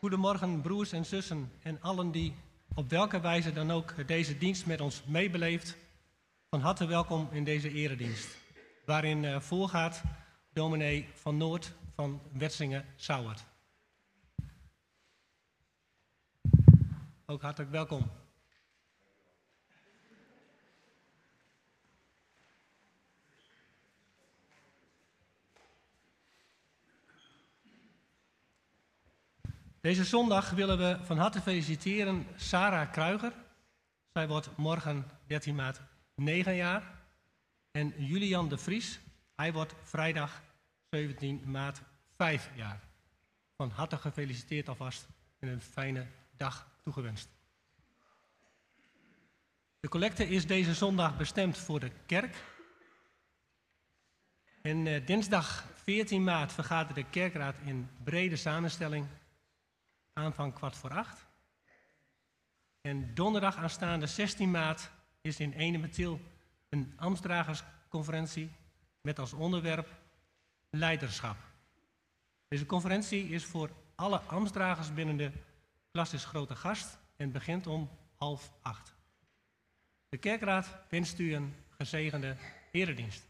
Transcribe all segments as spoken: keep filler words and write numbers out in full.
Goedemorgen broers en zussen en allen die op welke wijze dan ook deze dienst met ons meebeleeft. Van harte welkom in deze eredienst, waarin uh, voorgaat dominee Van Noort van Wetsinge-Sauwerd. Ook hartelijk welkom. Deze zondag willen we van harte feliciteren Sarah Kruiger. Zij wordt morgen dertien maart negen jaar. En Julian de Vries, hij wordt vrijdag zeventien maart vijf jaar. Van harte gefeliciteerd alvast en een fijne dag toegewenst. De collecte is deze zondag bestemd voor de kerk. En uh, dinsdag veertien maart vergadert de kerkraad in brede samenstelling. Aanvang kwart voor acht. En donderdag aanstaande zestien maart is in Enemetiel een ambtsdragersconferentie met als onderwerp leiderschap. Deze conferentie is voor alle ambtsdragers binnen de Classis Grote Gast en begint om half acht. De kerkraad wenst u een gezegende eredienst.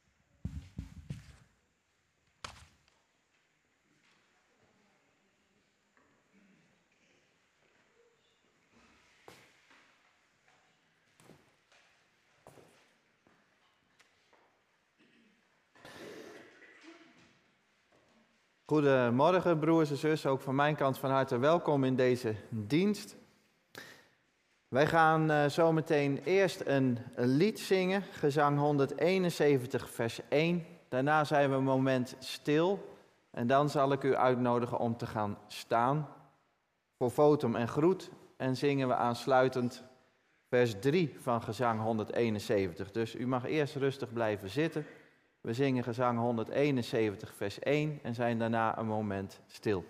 Goedemorgen broers en zussen, ook van mijn kant van harte welkom in deze dienst. Wij gaan uh, zo meteen eerst een, een lied zingen, gezang honderdeenenzeventig vers één. Daarna zijn we een moment stil en dan zal ik u uitnodigen om te gaan staan voor votum en groet. En zingen we aansluitend vers drie van gezang honderdeenenzeventig. Dus u mag eerst rustig blijven zitten. We zingen gezang honderdeenenzeventig vers één en zijn daarna een moment stil.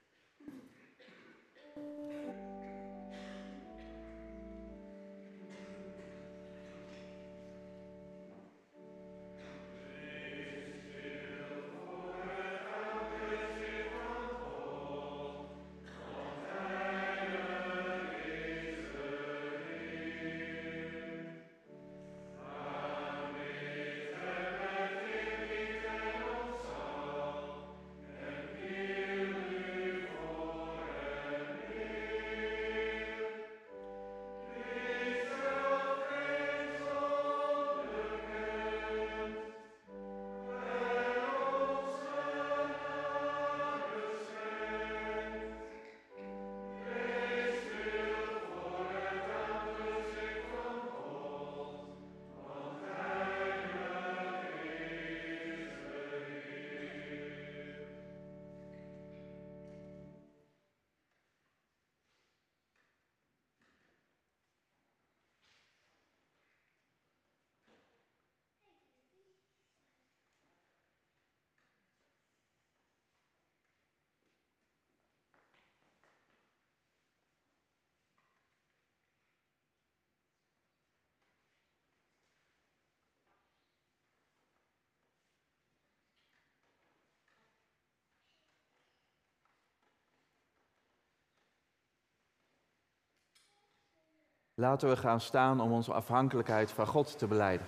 Laten we gaan staan om onze afhankelijkheid van God te belijden.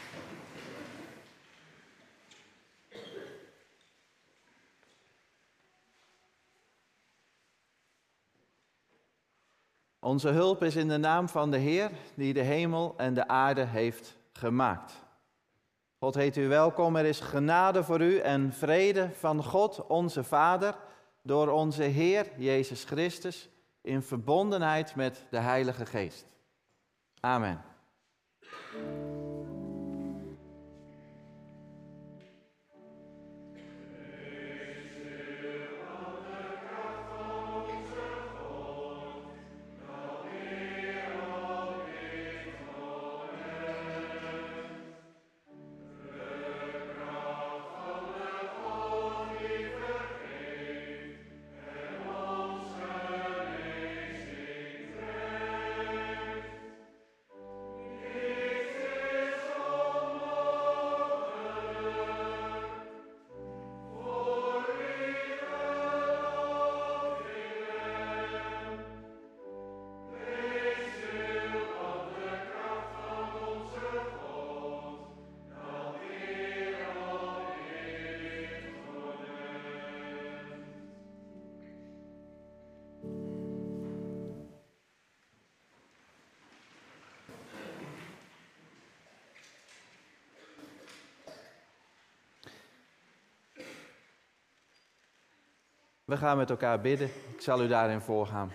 Onze hulp is in de naam van de Heer, die de hemel en de aarde heeft gemaakt. God heet u welkom, er is genade voor u en vrede van God, onze Vader, door onze Heer Jezus Christus, in verbondenheid met de Heilige Geest. Amen. We gaan met elkaar bidden. Ik zal u daarin voorgaan.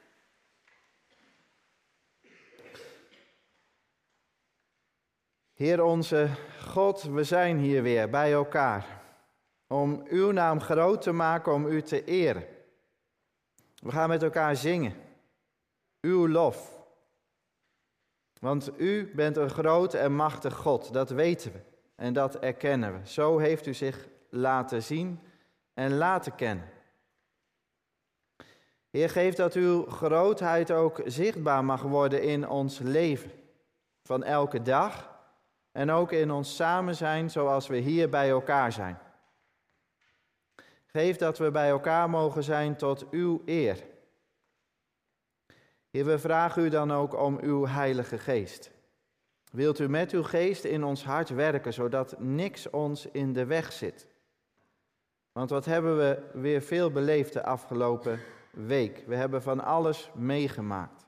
Heer onze God, we zijn hier weer bij elkaar. Om uw naam groot te maken, om u te eren. We gaan met elkaar zingen. Uw lof. Want u bent een groot en machtig God, dat weten we. En dat erkennen we. Zo heeft u zich laten zien en laten kennen. Heer, geef dat uw grootheid ook zichtbaar mag worden in ons leven. Van elke dag en ook in ons samen zijn zoals we hier bij elkaar zijn. Geef dat we bij elkaar mogen zijn tot uw eer. Heer, we vragen u dan ook om uw Heilige Geest. Wilt u met uw geest in ons hart werken, zodat niks ons in de weg zit? Want wat hebben we weer veel beleefd de afgelopen week? We hebben van alles meegemaakt.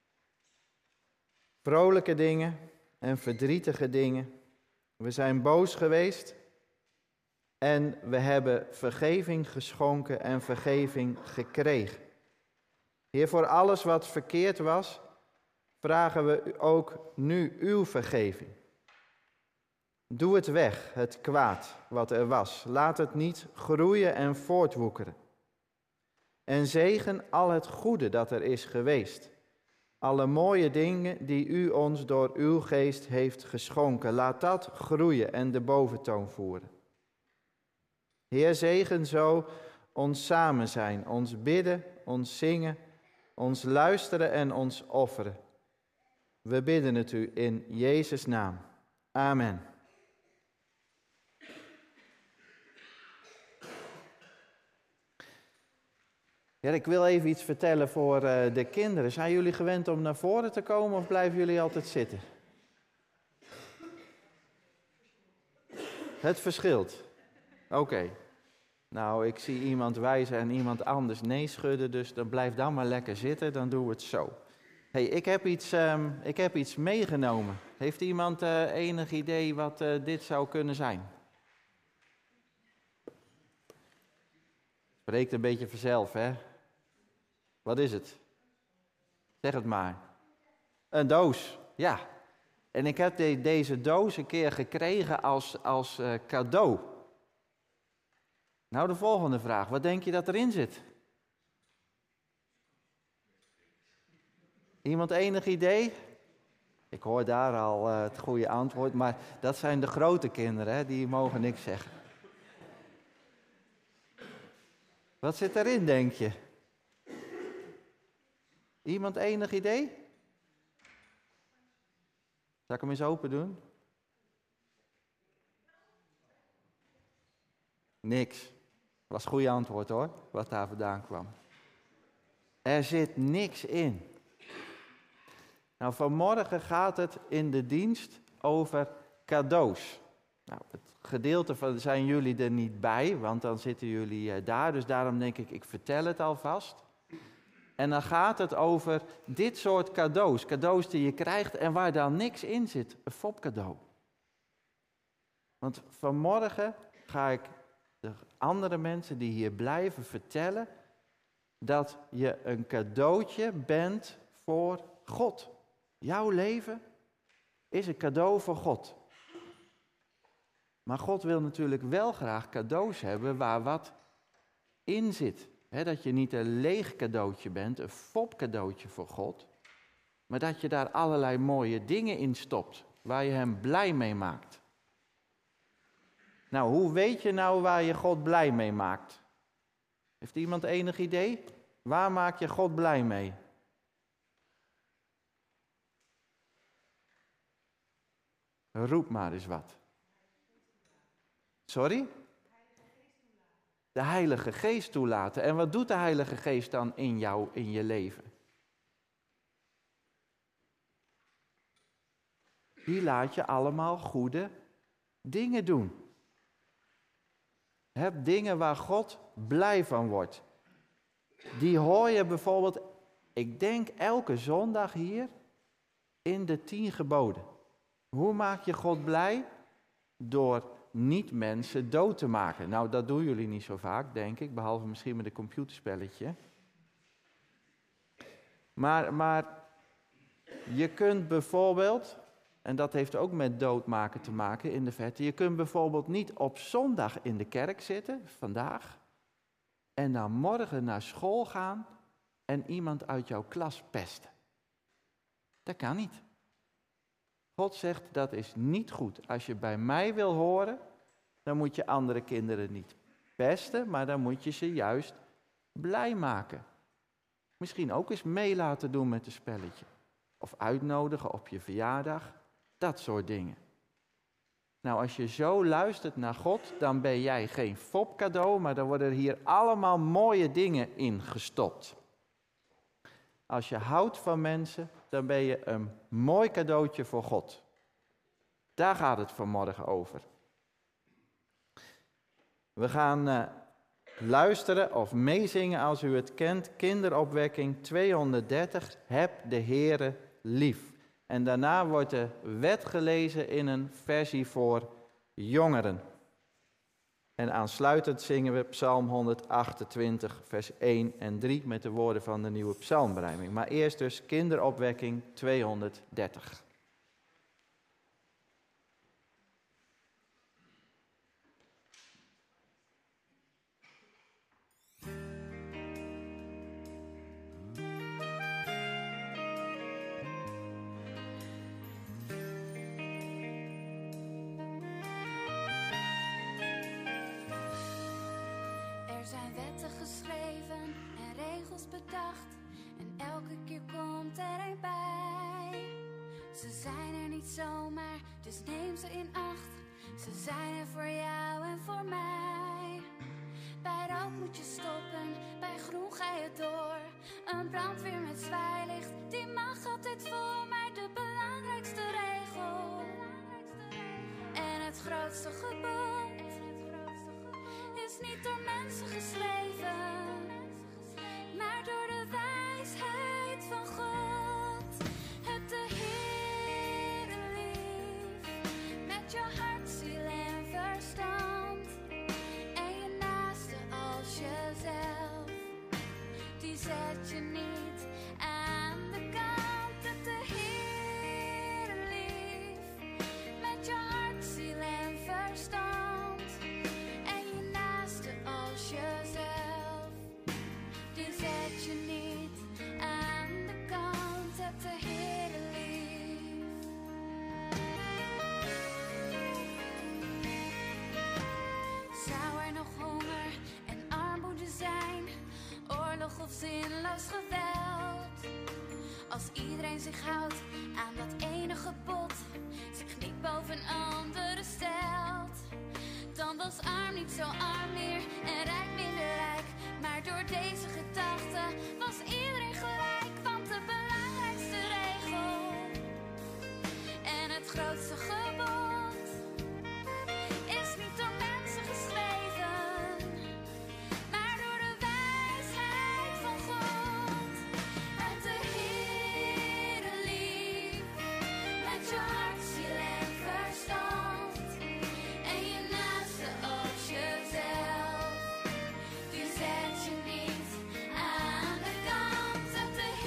Vrolijke dingen en verdrietige dingen. We zijn boos geweest en we hebben vergeving geschonken en vergeving gekregen. Heer, voor alles wat verkeerd was, vragen we ook nu uw vergeving. Doe het weg, het kwaad wat er was. Laat het niet groeien en voortwoekeren. En zegen al het goede dat er is geweest. Alle mooie dingen die u ons door uw geest heeft geschonken. Laat dat groeien en de boventoon voeren. Heer, zegen zo ons samen zijn, ons bidden, ons zingen, ons luisteren en ons offeren. We bidden het u in Jezus' naam. Amen. Ja, ik wil even iets vertellen voor uh, de kinderen. Zijn jullie gewend om naar voren te komen of blijven jullie altijd zitten? Het verschilt. Oké. Okay. Nou, ik zie iemand wijzen en iemand anders nee schudden, dus dan blijf dan maar lekker zitten, dan doen we het zo. Hey, ik heb iets, um, ik heb iets meegenomen. Heeft iemand uh, enig idee wat uh, dit zou kunnen zijn? Spreekt een beetje vanzelf, hè? Wat is het? Zeg het maar. Een doos, ja. En ik heb de, deze doos een keer gekregen als, als uh, cadeau. Nou, de volgende vraag. Wat denk je dat erin zit? Iemand enig idee? Ik hoor daar al uh, het goede antwoord, maar dat zijn de grote kinderen, hè? Die mogen niks zeggen. Wat zit erin, denk je? Iemand enig idee? Zal ik hem eens open doen? Niks. Dat was een goede antwoord hoor, wat daar vandaan kwam. Er zit niks in. Nou, vanmorgen gaat het in de dienst over cadeaus. Nou, het gedeelte van zijn jullie er niet bij, want dan zitten jullie uh, daar. Dus daarom denk ik, ik vertel het alvast. En dan gaat het over dit soort cadeaus. Cadeaus die je krijgt en waar dan niks in zit. Een fopcadeau. Want vanmorgen ga ik de andere mensen die hier blijven vertellen dat je een cadeautje bent voor God. Jouw leven is een cadeau voor God. Maar God wil natuurlijk wel graag cadeaus hebben waar wat in zit. He, dat je niet een leeg cadeautje bent, een fop cadeautje voor God. Maar dat je daar allerlei mooie dingen in stopt, waar je hem blij mee maakt. Nou, hoe weet je nou waar je God blij mee maakt? Heeft iemand enig idee? Waar maak je God blij mee? Roep maar eens wat. Sorry? De Heilige Geest toelaten. En wat doet de Heilige Geest dan in jou, in je leven? Die laat je allemaal goede dingen doen. Heb dingen waar God blij van wordt. Die hoor je bijvoorbeeld, ik denk elke zondag hier, in de tien geboden. Hoe maak je God blij? Door niet mensen dood te maken. Nou, dat doen jullie niet zo vaak, denk ik, behalve misschien met een computerspelletje. Maar, maar je kunt bijvoorbeeld, en dat heeft ook met doodmaken te maken in de verte, je kunt bijvoorbeeld niet op zondag in de kerk zitten, vandaag, en dan morgen naar school gaan en iemand uit jouw klas pesten. Dat kan niet. God zegt, dat is niet goed. Als je bij mij wil horen, dan moet je andere kinderen niet pesten, maar dan moet je ze juist blij maken. Misschien ook eens mee laten doen met een spelletje. Of uitnodigen op je verjaardag. Dat soort dingen. Nou, als je zo luistert naar God, dan ben jij geen fopcadeau, maar dan worden hier allemaal mooie dingen in gestopt. Als je houdt van mensen, dan ben je een mooi cadeautje voor God. Daar gaat het vanmorgen over. We gaan uh, luisteren of meezingen als u het kent. Kinderopwekking tweehonderddertig. Heb de Heere lief. En daarna wordt de wet gelezen in een versie voor jongeren. En aansluitend zingen we Psalm honderdachtentwintig, vers één en drie met de woorden van de nieuwe psalmberijming. Maar eerst dus kinderopwekking tweehonderddertig. Er zijn wetten geschreven en regels bedacht en elke keer komt er een bij. Ze zijn er niet zomaar, dus neem ze in acht. Ze zijn er voor jou en voor mij. Bij rood moet je stoppen, bij groen ga je door. Een brandweer met zwaailicht, die mag altijd voor mij de belangrijkste regel. En het grootste gebod is niet door mensen geschreven, maar door de wijsheid van God. Heb de Heere lief, met je hart, ziel en verstand. En je naaste als jezelf, die zet je niet aan de kant. Heb de Heere lief, met je hart, ziel en verstand. Jezelf, die zet je niet aan de kant. Heb de Heere lief. Zou er nog honger en armoede zijn, oorlog of zinloos geweld? Als iedereen zich houdt aan dat ene gebod, zich niet boven anderen stelt, dan was arm niet zo arm meer en rijk minder rijk. Maar door deze gedachte was iedereen gelijk. Want de belangrijkste regel en het grootste gebod is niet door mensen geschreven, maar door de wijsheid van God. Heb de Heere lief, met je hart, ziel en verstand. En je naaste als jezelf, die zet je niet aan de kant. Heb de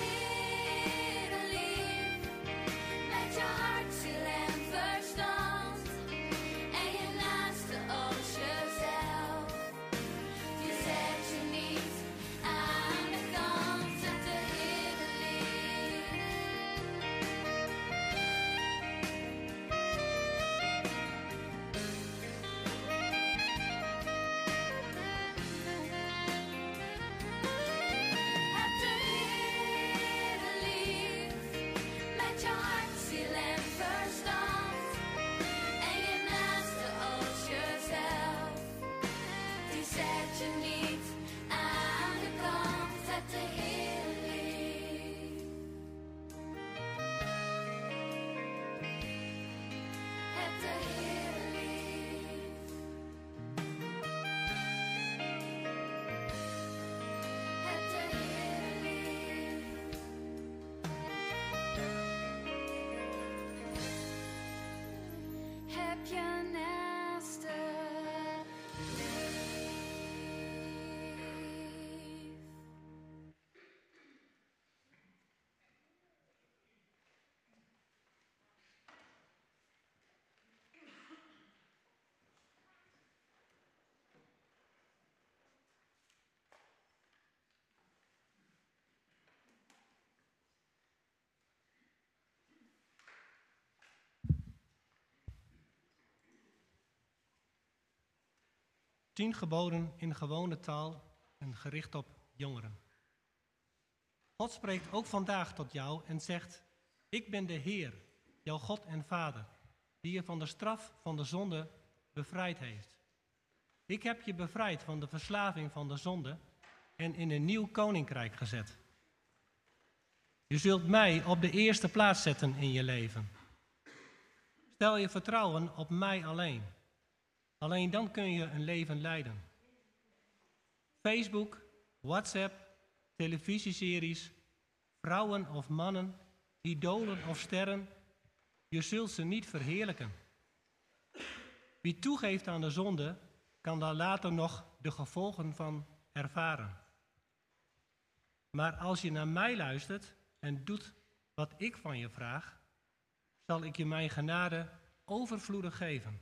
tien geboden in gewone taal en gericht op jongeren. God spreekt ook vandaag tot jou en zegt: ik ben de Heer, jouw God en Vader, die je van de straf van de zonde bevrijd heeft. Ik heb je bevrijd van de verslaving van de zonde en in een nieuw koninkrijk gezet. Je zult mij op de eerste plaats zetten in je leven. Stel je vertrouwen op mij alleen. Alleen dan kun je een leven leiden. Facebook, WhatsApp, televisieseries, vrouwen of mannen, idolen of sterren, je zult ze niet verheerlijken. Wie toegeeft aan de zonde, kan daar later nog de gevolgen van ervaren. Maar als je naar mij luistert en doet wat ik van je vraag, zal ik je mijn genade overvloedig geven.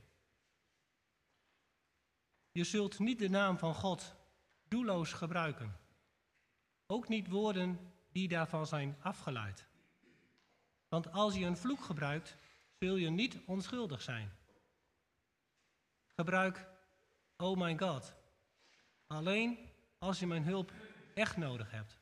Je zult niet de naam van God doelloos gebruiken. Ook niet woorden die daarvan zijn afgeleid. Want als je een vloek gebruikt, zul je niet onschuldig zijn. Gebruik oh my God alleen als je mijn hulp echt nodig hebt.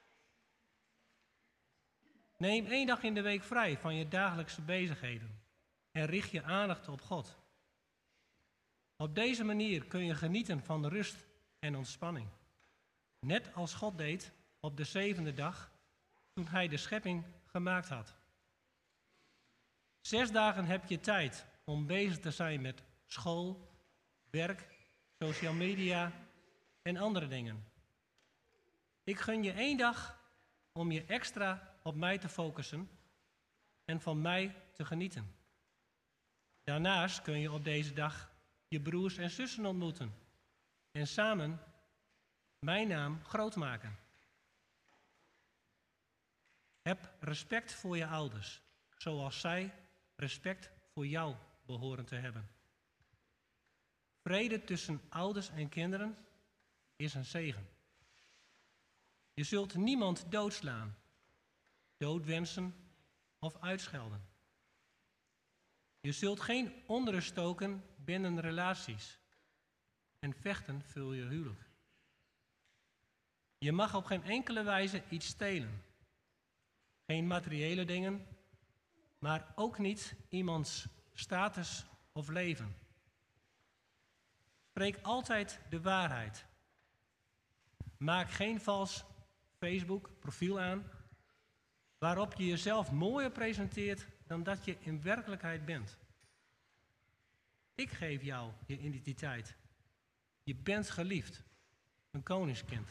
Neem één dag in de week vrij van je dagelijkse bezigheden en richt je aandacht op God. Op deze manier kun je genieten van rust en ontspanning. Net als God deed op de zevende dag toen hij de schepping gemaakt had. Zes dagen heb je tijd om bezig te zijn met school, werk, social media en andere dingen. Ik gun je één dag om je extra op mij te focussen en van mij te genieten. Daarnaast kun je op deze dag je broers en zussen ontmoeten en samen mijn naam groot maken. Heb respect voor je ouders, zoals zij respect voor jou behoren te hebben. Vrede tussen ouders en kinderen is een zegen. Je zult niemand doodslaan, doodwensen of uitschelden. Je zult geen onrust stoken binnen relaties en vechten vul je huwelijk. Je mag op geen enkele wijze iets stelen. Geen materiële dingen, maar ook niet iemands status of leven. Spreek altijd de waarheid. Maak geen vals Facebook-profiel aan waarop je jezelf mooier presenteert dan dat je in werkelijkheid bent. Ik geef jou je identiteit. Je bent geliefd, een koningskind.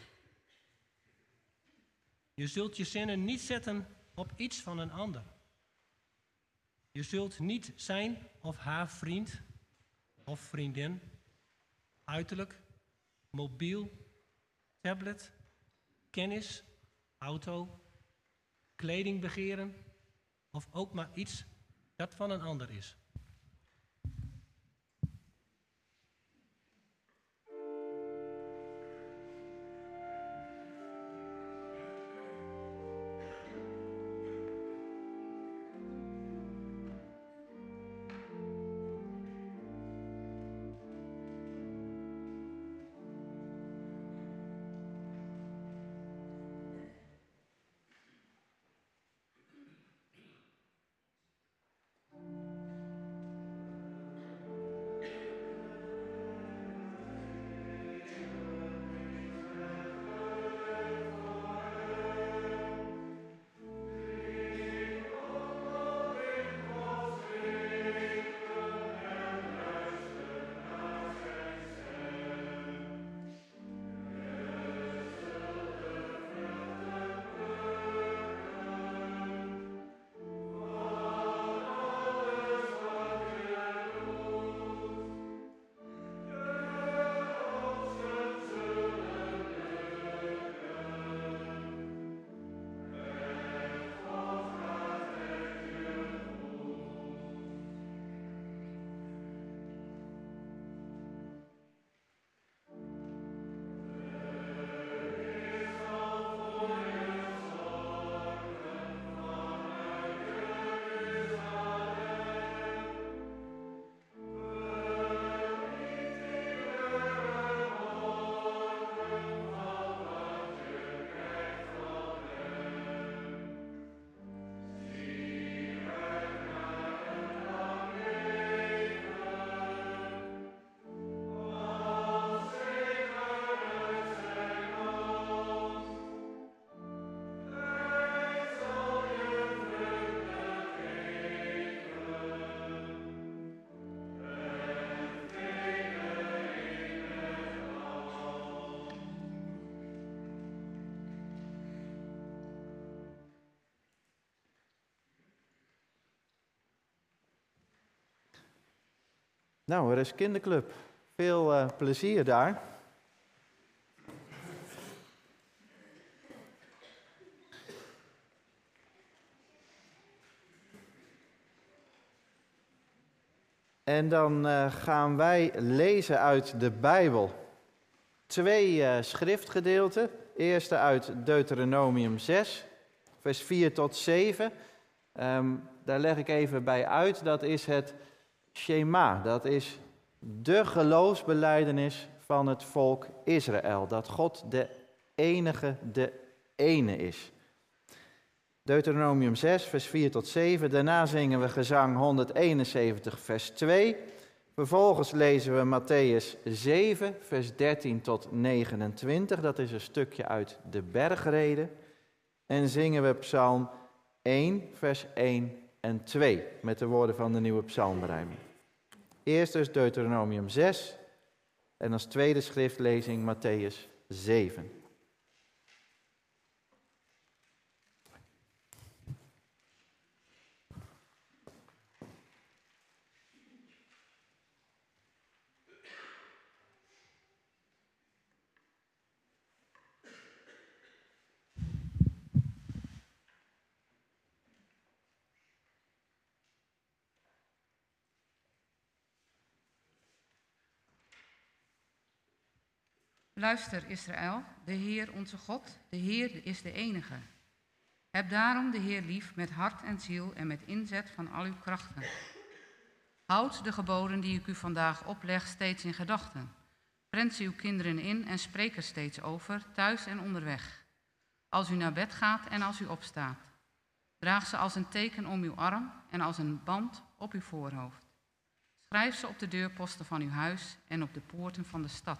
Je zult je zinnen niet zetten op iets van een ander. Je zult niet zijn of haar vriend of vriendin, uiterlijk, mobiel, tablet, kennis, auto, kleding begeren of ook maar iets dat van een ander is. Nou, er is kinderclub. Veel uh, plezier daar. En dan uh, gaan wij lezen uit de Bijbel. Twee uh, schriftgedeelten. Eerste uit Deuteronomium zes, vers vier tot zeven. Um, daar leg ik even bij uit. Dat is het Shema. Dat is de geloofsbelijdenis van het volk Israël. Dat God de enige, de ene is. Deuteronomium zes, vers vier tot zeven. Daarna zingen we gezang honderdeenenzeventig, vers twee. Vervolgens lezen we Matthäus zeven, vers dertien tot negenentwintig. Dat is een stukje uit de bergreden. En zingen we Psalm één, vers één en twee. Met de woorden van de nieuwe psalmberijming. Eerst dus Deuteronomium zes. En als tweede schriftlezing Matthäus zeven. Luister, Israël, de Heer onze God, de Heer is de enige. Heb daarom de Heer lief met hart en ziel en met inzet van al uw krachten. Houd de geboden die ik u vandaag opleg steeds in gedachten. Prent ze uw kinderen in en spreek er steeds over, thuis en onderweg. Als u naar bed gaat en als u opstaat. Draag ze als een teken om uw arm en als een band op uw voorhoofd. Schrijf ze op de deurposten van uw huis en op de poorten van de stad.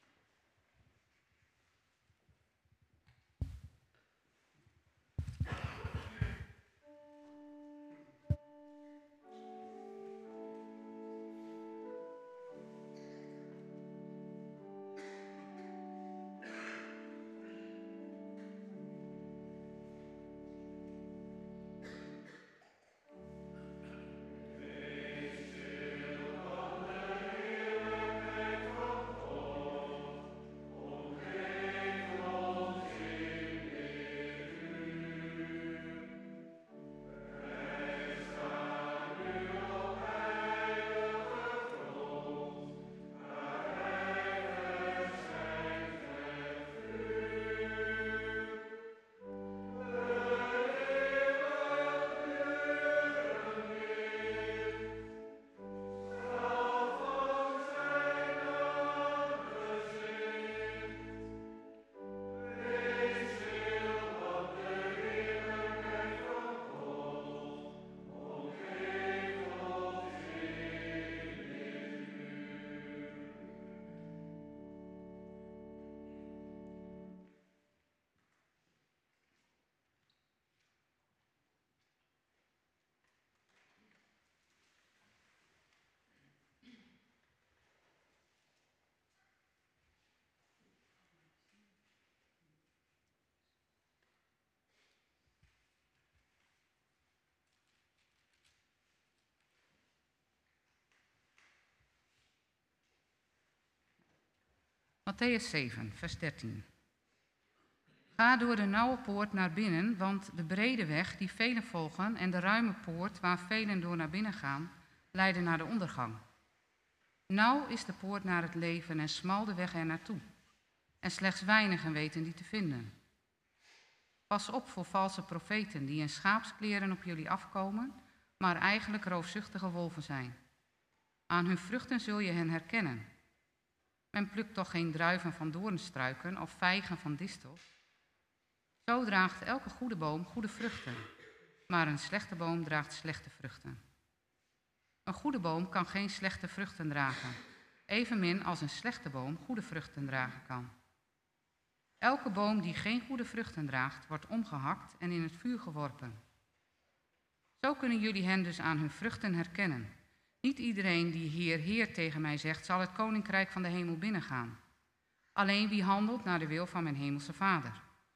Matthäus zeven, vers dertien. Ga door de nauwe poort naar binnen, want de brede weg die velen volgen en de ruime poort waar velen door naar binnen gaan, leiden naar de ondergang. Nauw is de poort naar het leven en smal de weg er naartoe. En slechts weinigen weten die te vinden. Pas op voor valse profeten die in schaapskleren op jullie afkomen, maar eigenlijk roofzuchtige wolven zijn. Aan hun vruchten zul je hen herkennen. Men plukt toch geen druiven van doornstruiken of vijgen van distels? Zo draagt elke goede boom goede vruchten, maar een slechte boom draagt slechte vruchten. Een goede boom kan geen slechte vruchten dragen, evenmin als een slechte boom goede vruchten dragen kan. Elke boom die geen goede vruchten draagt, wordt omgehakt en in het vuur geworpen. Zo kunnen jullie hen dus aan hun vruchten herkennen. Niet iedereen die Heer, Heer tegen mij zegt, zal het koninkrijk van de hemel binnengaan. Alleen wie handelt naar de wil van mijn hemelse Vader.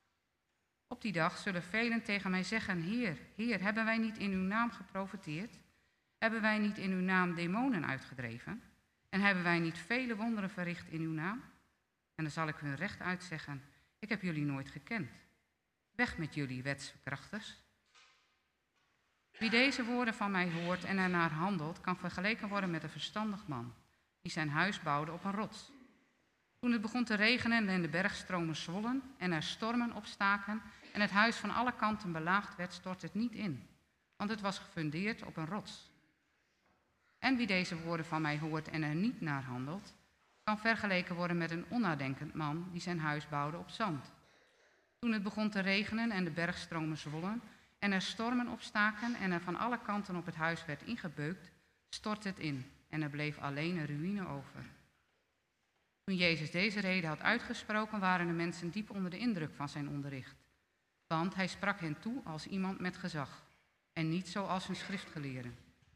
Op die dag zullen velen tegen mij zeggen, Heer, Heer, hebben wij niet in uw naam geprofeteerd? Hebben wij niet in uw naam demonen uitgedreven? En hebben wij niet vele wonderen verricht in uw naam? En dan zal ik hun rechtuit zeggen, ik heb jullie nooit gekend. Weg met jullie, wetsverkrachters. Wie deze woorden van mij hoort en ernaar handelt, kan vergeleken worden met een verstandig man, die zijn huis bouwde op een rots. Toen het begon te regenen en de bergstromen zwollen en er stormen opstaken en het huis van alle kanten belaagd werd, stortte het niet in, want het was gefundeerd op een rots. En wie deze woorden van mij hoort en er niet naar handelt, kan vergeleken worden met een onnadenkend man die zijn huis bouwde op zand. Toen het begon te regenen en de bergstromen zwollen en er stormen opstaken en er van alle kanten op het huis werd ingebeukt, stortte het in en er bleef alleen een ruïne over. Toen Jezus deze reden had uitgesproken, waren de mensen diep onder de indruk van zijn onderricht. Want hij sprak hen toe als iemand met gezag en niet zoals een schriftgeleerde.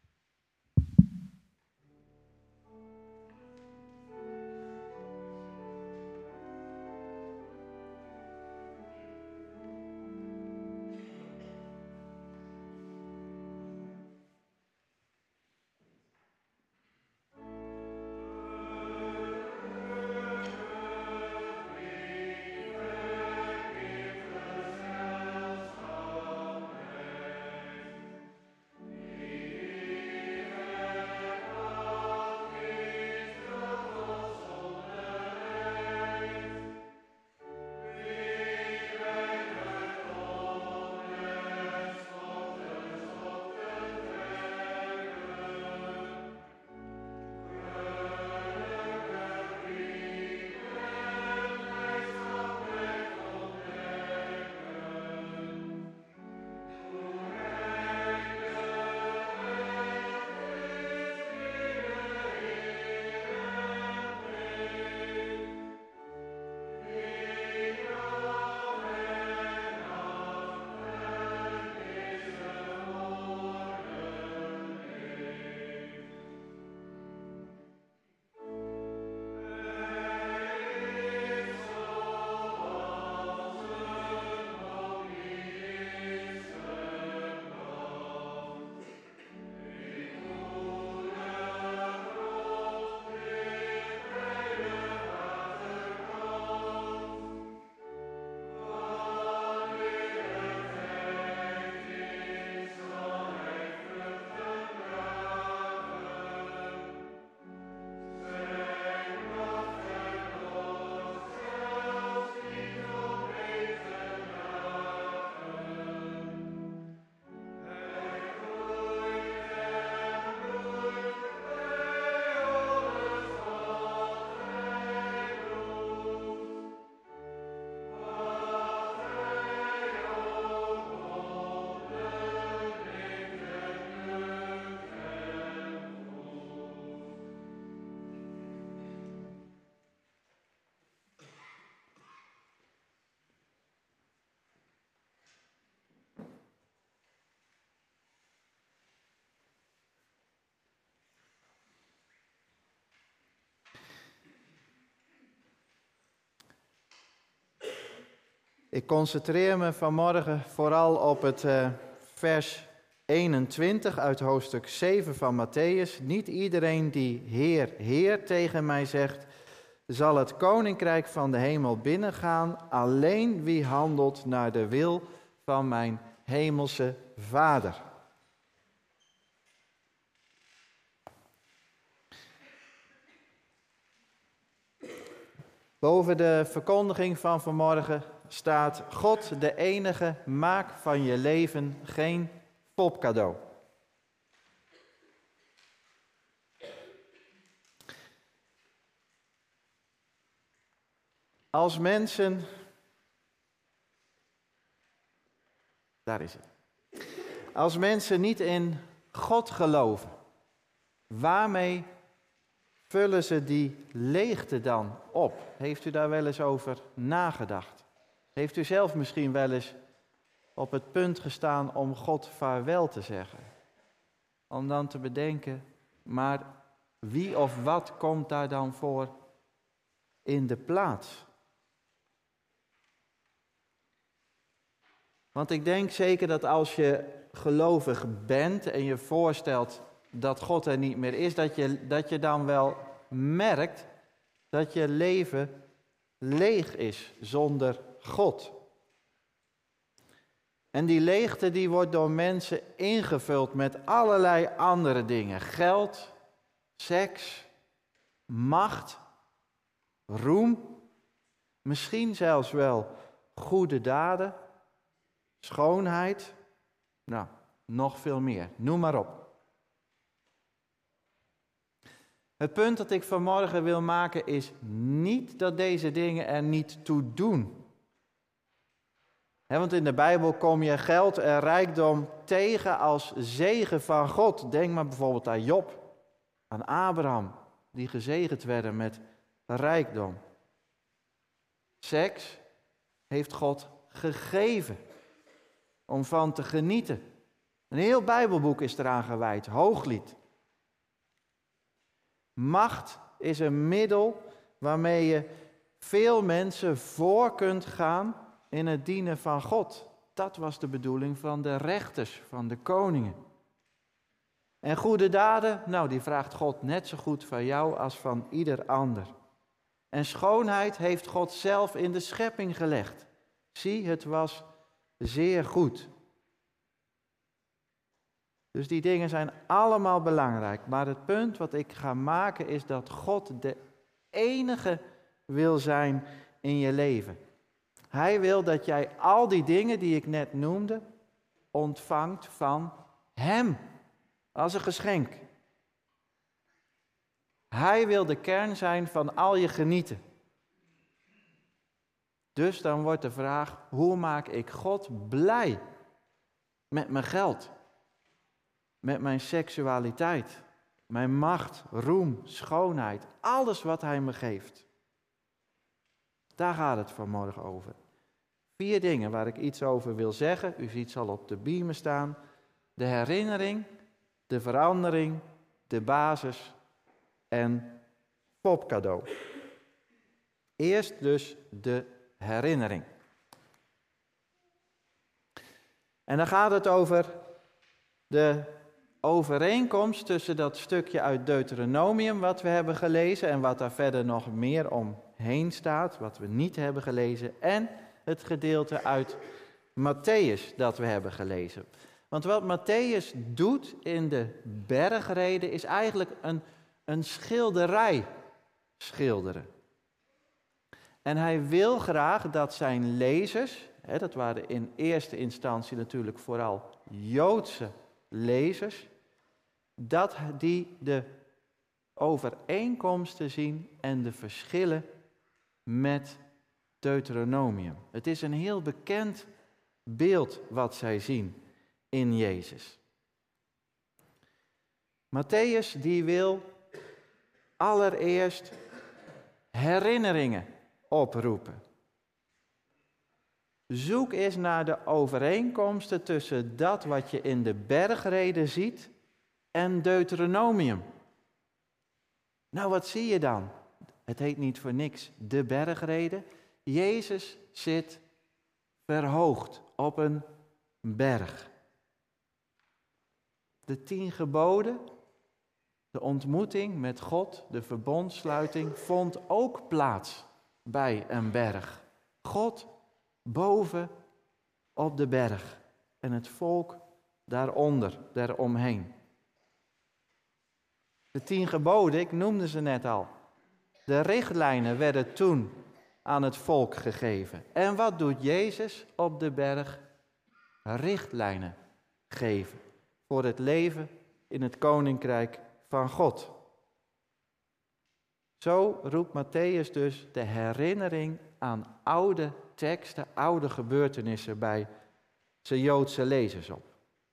Ik concentreer me vanmorgen vooral op het uh, vers eenentwintig uit hoofdstuk zeven van Matthäus. Niet iedereen die Heer, Heer tegen mij zegt, zal het koninkrijk van de hemel binnengaan. Alleen wie handelt naar de wil van mijn hemelse Vader. Boven de verkondiging van vanmorgen staat: God de enige, maak van je leven geen popcadeau. Als mensen, daar is het. Als mensen niet in God geloven, waarmee vullen ze die leegte dan op? Heeft u daar wel eens over nagedacht? Heeft u zelf misschien wel eens op het punt gestaan om God vaarwel te zeggen? Om dan te bedenken, maar wie of wat komt daar dan voor in de plaats? Want ik denk zeker dat als je gelovig bent en je voorstelt dat God er niet meer is, dat je, dat je dan wel merkt dat je leven leeg is zonder God. En die leegte die wordt door mensen ingevuld met allerlei andere dingen. Geld, seks, macht, roem, misschien zelfs wel goede daden, schoonheid, nou, nog veel meer. Noem maar op. Het punt dat ik vanmorgen wil maken is niet dat deze dingen er niet toe doen. He, want in de Bijbel kom je geld en rijkdom tegen als zegen van God. Denk maar bijvoorbeeld aan Job, aan Abraham, die gezegend werden met rijkdom. Seks heeft God gegeven om van te genieten. Een heel Bijbelboek is eraan gewijd, Hooglied. Macht is een middel waarmee je veel mensen voor kunt gaan in het dienen van God. Dat was de bedoeling van de rechters, van de koningen. En goede daden, nou die vraagt God net zo goed van jou als van ieder ander. En schoonheid heeft God zelf in de schepping gelegd. Zie, het was zeer goed. Dus die dingen zijn allemaal belangrijk. Maar het punt wat ik ga maken is dat God de enige wil zijn in je leven. Hij wil dat jij al die dingen die ik net noemde ontvangt van Hem. Als een geschenk. Hij wil de kern zijn van al je genieten. Dus dan wordt de vraag, hoe maak ik God blij? Met mijn geld. Met mijn seksualiteit. Mijn macht, roem, schoonheid. Alles wat Hij me geeft. Daar gaat het vanmorgen over. Vier dingen waar ik iets over wil zeggen. U ziet ze al op de beamer staan. De herinnering, de verandering, de basis en popcadeau. Eerst dus de herinnering. En dan gaat het over de overeenkomst tussen dat stukje uit Deuteronomium wat we hebben gelezen en wat daar verder nog meer omheen staat, wat we niet hebben gelezen, en het gedeelte uit Mattheüs dat we hebben gelezen. Want wat Mattheüs doet in de bergreden is eigenlijk een, een schilderij schilderen. En hij wil graag dat zijn lezers, hè, dat waren in eerste instantie natuurlijk vooral Joodse lezers, dat die de overeenkomsten zien en de verschillen met Deuteronomium. Het is een heel bekend beeld wat zij zien in Jezus. Mattheüs die wil allereerst herinneringen oproepen. Zoek eens naar de overeenkomsten tussen dat wat je in de bergreden ziet en Deuteronomium. Nou, wat zie je dan? Het heet niet voor niks de bergreden. Jezus zit verhoogd op een berg. De tien geboden, de ontmoeting met God, de verbondsluiting, vond ook plaats bij een berg. God boven op de berg en het volk daaronder, daaromheen. De tien geboden, ik noemde ze net al. De richtlijnen werden toen aan het volk gegeven. En wat doet Jezus op de berg? Richtlijnen geven voor het leven in het koninkrijk van God. Zo roept Mattheüs dus de herinnering aan oude teksten, oude gebeurtenissen bij zijn Joodse lezers op.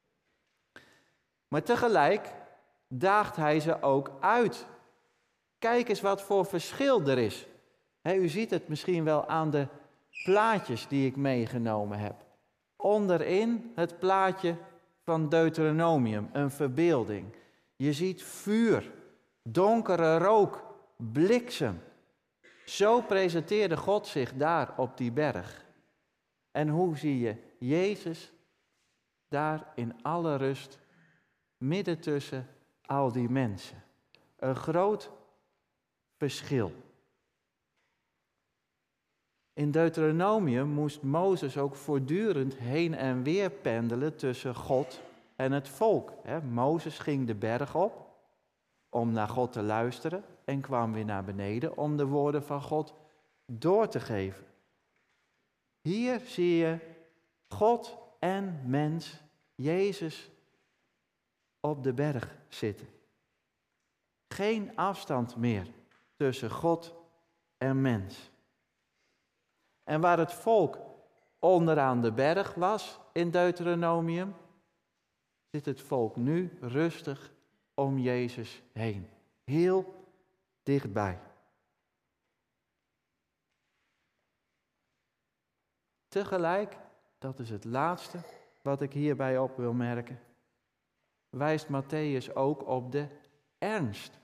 Maar tegelijk daagt hij ze ook uit. Kijk eens wat voor verschil er is. He, u ziet het misschien wel aan de plaatjes die ik meegenomen heb. Onderin het plaatje van Deuteronomium, een verbeelding. Je ziet vuur, donkere rook, bliksem. Zo presenteerde God zich daar op die berg. En hoe zie je Jezus daar in alle rust, midden tussen al die mensen? Een groot verschil. In Deuteronomium moest Mozes ook voortdurend heen en weer pendelen tussen God en het volk. Mozes ging de berg op om naar God te luisteren en kwam weer naar beneden om de woorden van God door te geven. Hier zie je God en mens, Jezus, op de berg zitten. Geen afstand meer tussen God en mens. En waar het volk onderaan de berg was in Deuteronomium, zit het volk nu rustig om Jezus heen. Heel dichtbij. Tegelijk, dat is het laatste wat ik hierbij op wil merken, wijst Mattheüs ook op de ernst.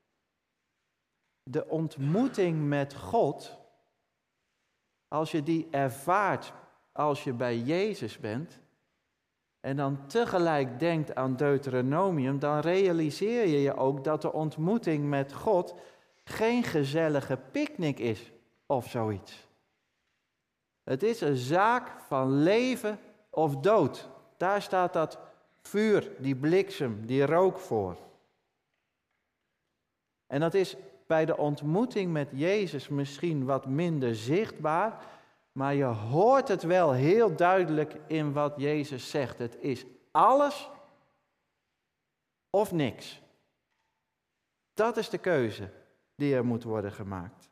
De ontmoeting met God, als je die ervaart als je bij Jezus bent, en dan tegelijk denkt aan Deuteronomium, dan realiseer je je ook dat de ontmoeting met God geen gezellige picknick is of zoiets. Het is een zaak van leven of dood. Daar staat dat vuur, die bliksem, die rook voor. En dat is bij de ontmoeting met Jezus misschien wat minder zichtbaar, maar je hoort het wel heel duidelijk in wat Jezus zegt. Het is alles of niks. Dat is de keuze die er moet worden gemaakt.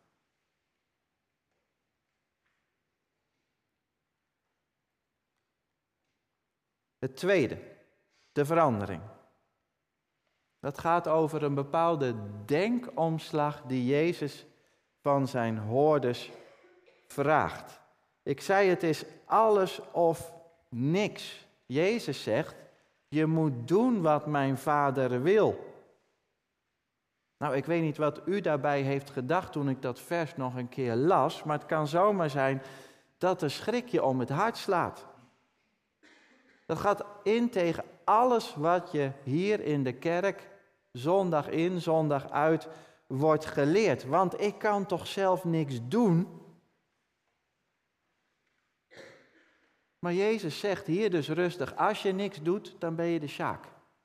Het tweede, de verandering. Dat gaat over een bepaalde denkomslag die Jezus van zijn hoorders vraagt. Ik zei, het is alles of niks. Jezus zegt, je moet doen wat mijn Vader wil. Nou, ik weet niet wat u daarbij heeft gedacht toen ik dat vers nog een keer las, maar het kan zomaar zijn dat een schrikje om het hart slaat. Dat gaat in tegen alles wat je hier in de kerk zondag in, zondag uit wordt geleerd. Want ik kan toch zelf niks doen? Maar Jezus zegt hier dus rustig, als je niks doet, dan ben je de sjaak.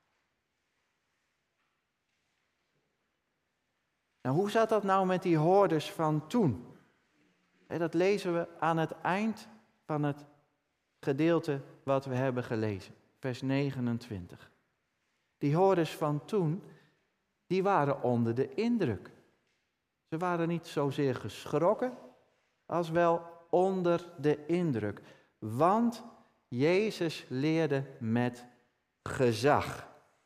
Nou, hoe zat dat nou met die hoorders van toen? Dat lezen we aan het eind van het gedeelte wat we hebben gelezen, vers negenentwintig. Die hoorders van toen, die waren onder de indruk. Ze waren niet zozeer geschrokken, als wel onder de indruk. Want Jezus leerde met gezag.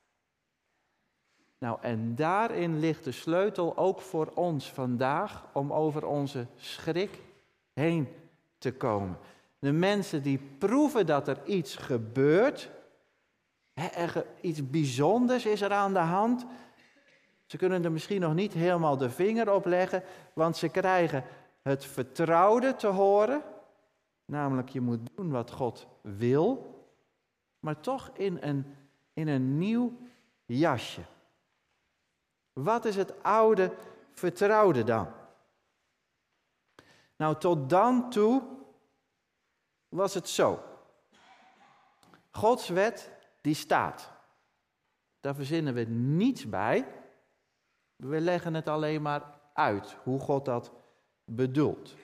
Nou, en daarin ligt de sleutel ook voor ons vandaag om over onze schrik heen te komen. De mensen die proeven dat er iets gebeurt, er iets bijzonders is er aan de hand. Ze kunnen er misschien nog niet helemaal de vinger op leggen, want ze krijgen het vertrouwde te horen. Namelijk, je moet doen wat God wil, maar toch in een, in een nieuw jasje. Wat is het oude vertrouwde dan? Nou, tot dan toe was het zo. Gods wet, die staat. Daar verzinnen we niets bij. We leggen het alleen maar uit, hoe God dat bedoelt.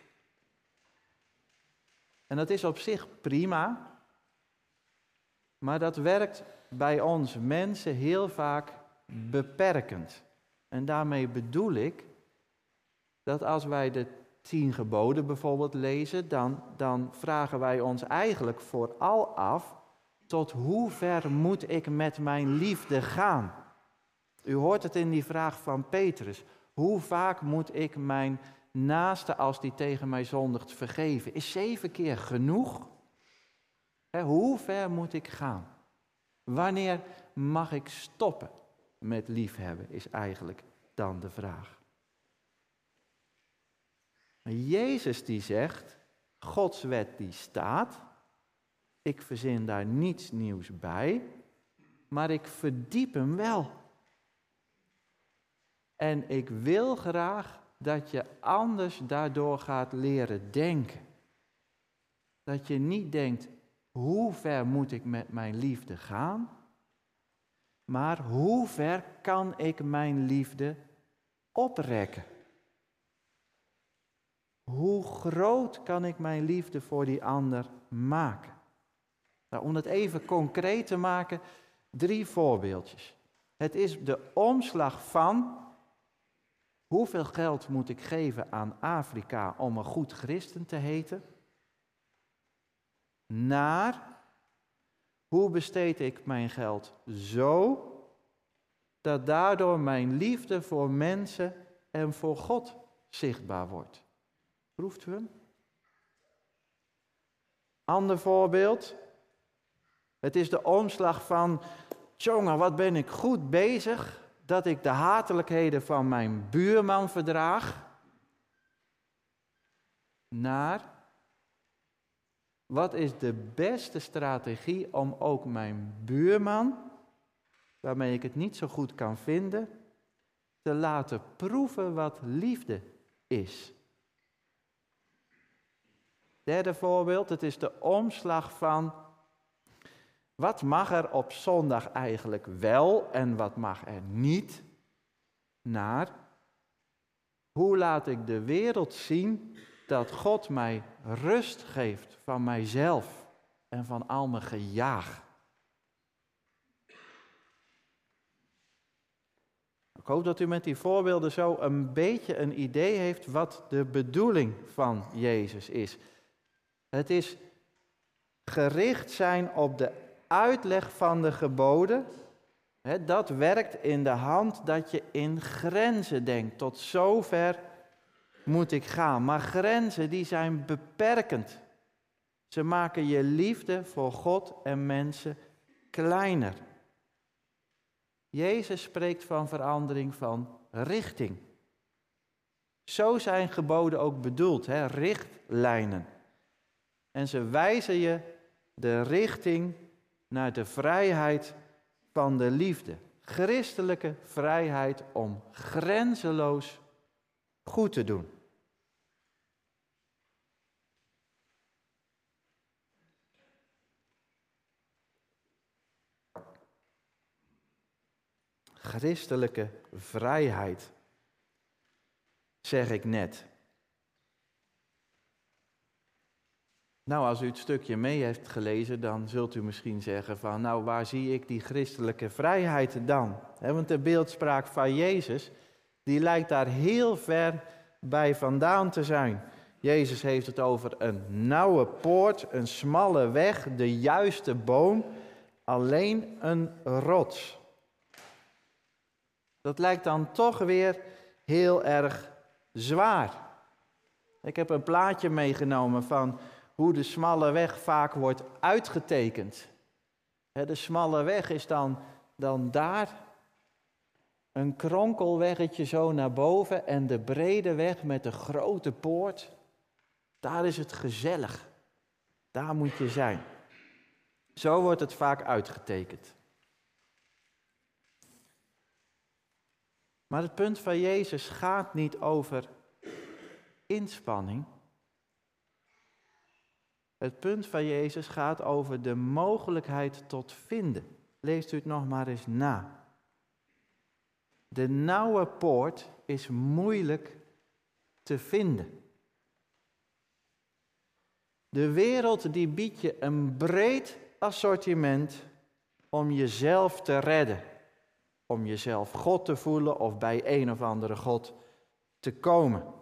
En dat is op zich prima, maar dat werkt bij ons mensen heel vaak beperkend. En daarmee bedoel ik dat als wij de tien geboden bijvoorbeeld lezen, dan, dan vragen wij ons eigenlijk vooral af, tot hoe ver moet ik met mijn liefde gaan? U hoort het in die vraag van Petrus. Hoe vaak moet ik mijn naaste, als die tegen mij zondigt, vergeven? Is zeven keer genoeg? He, hoe ver moet ik gaan? Wanneer mag ik stoppen met liefhebben, is eigenlijk dan de vraag. Maar Jezus die zegt, Gods wet die staat, ik verzin daar niets nieuws bij, maar ik verdiep hem wel. En ik wil graag dat je anders daardoor gaat leren denken. Dat je niet denkt, hoe ver moet ik met mijn liefde gaan? Maar hoe ver kan ik mijn liefde oprekken? Hoe groot kan ik mijn liefde voor die ander maken? Nou, om het even concreet te maken, drie voorbeeldjes. Het is de omslag van hoeveel geld moet ik geven aan Afrika om een goed christen te heten, naar hoe besteed ik mijn geld zo dat daardoor mijn liefde voor mensen en voor God zichtbaar wordt. Proeft u hem? Ander voorbeeld. Het is de omslag van, jongen, wat ben ik goed bezig dat ik de hatelijkheden van mijn buurman verdraag, naar, wat is de beste strategie om ook mijn buurman, waarmee ik het niet zo goed kan vinden, te laten proeven wat liefde is. Derde voorbeeld, het is de omslag van, wat mag er op zondag eigenlijk wel en wat mag er niet, naar, hoe laat ik de wereld zien dat God mij rust geeft van mijzelf en van al mijn gejaag. Ik hoop dat u met die voorbeelden zo een beetje een idee heeft wat de bedoeling van Jezus is. Het is gericht zijn op de uitleg van de geboden. He, dat werkt in de hand dat je in grenzen denkt. Tot zover moet ik gaan. Maar grenzen die zijn beperkend. Ze maken je liefde voor God en mensen kleiner. Jezus spreekt van verandering van richting. Zo zijn geboden ook bedoeld, hè? Richtlijnen. En ze wijzen je de richting naar de vrijheid van de liefde. Christelijke vrijheid om grenzeloos goed te doen. Christelijke vrijheid, zeg ik net. Nou, als u het stukje mee heeft gelezen, dan zult u misschien zeggen van, nou, waar zie ik die christelijke vrijheid dan? He, want de beeldspraak van Jezus, die lijkt daar heel ver bij vandaan te zijn. Jezus heeft het over een nauwe poort, een smalle weg, de juiste boom, alleen een rots. Dat lijkt dan toch weer heel erg zwaar. Ik heb een plaatje meegenomen van hoe de smalle weg vaak wordt uitgetekend. De smalle weg is dan, dan daar een kronkelweggetje zo naar boven en de brede weg met de grote poort, daar is het gezellig. Daar moet je zijn. Zo wordt het vaak uitgetekend. Maar het punt van Jezus gaat niet over inspanning. Het punt van Jezus gaat over de mogelijkheid tot vinden. Leest u het nog maar eens na. De nauwe poort is moeilijk te vinden. De wereld die biedt je een breed assortiment om jezelf te redden. Om jezelf God te voelen of bij een of andere God te komen.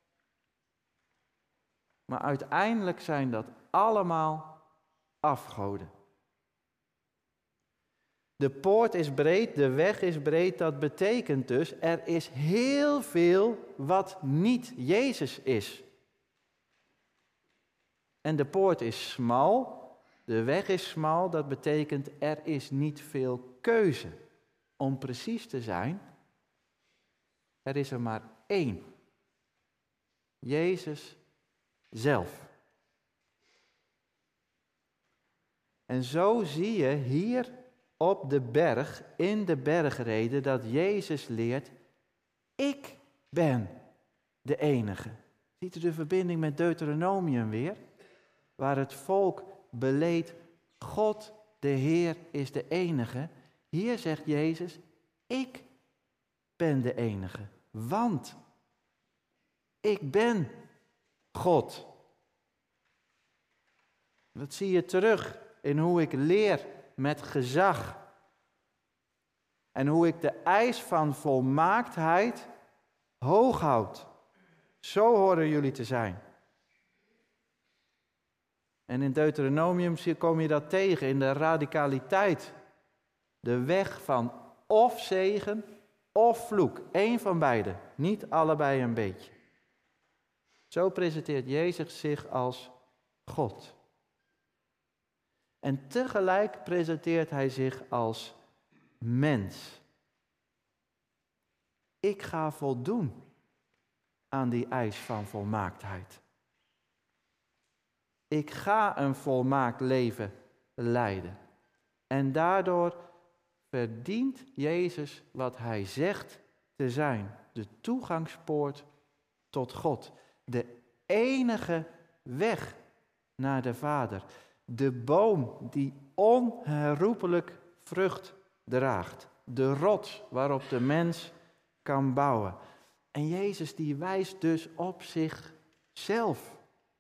Maar uiteindelijk zijn dat allemaal afgoden. De poort is breed, de weg is breed, dat betekent dus er is heel veel wat niet Jezus is. En de poort is smal, de weg is smal, dat betekent er is niet veel keuze. Om precies te zijn, er is er maar één. Jezus zelf. En zo zie je hier op de berg, in de bergreden, dat Jezus leert, ik ben de enige. Ziet u de verbinding met Deuteronomium weer? Waar het volk beleed, God de Heer is de enige. Hier zegt Jezus, ik ben de enige. Want ik ben God. Dat zie je terug in hoe ik leer met gezag. En hoe ik de eis van volmaaktheid hoog houd. Zo horen jullie te zijn. En in Deuteronomium kom je dat tegen in de radicaliteit. De weg van of zegen of vloek. Eén van beide, niet allebei een beetje. Zo presenteert Jezus zich als God. En tegelijk presenteert hij zich als mens. Ik ga voldoen aan die eis van volmaaktheid. Ik ga een volmaakt leven leiden. En daardoor verdient Jezus wat hij zegt te zijn. De toegangspoort tot God. De enige weg naar de Vader. De boom die onherroepelijk vrucht draagt. De rots waarop de mens kan bouwen. En Jezus die wijst dus op zichzelf.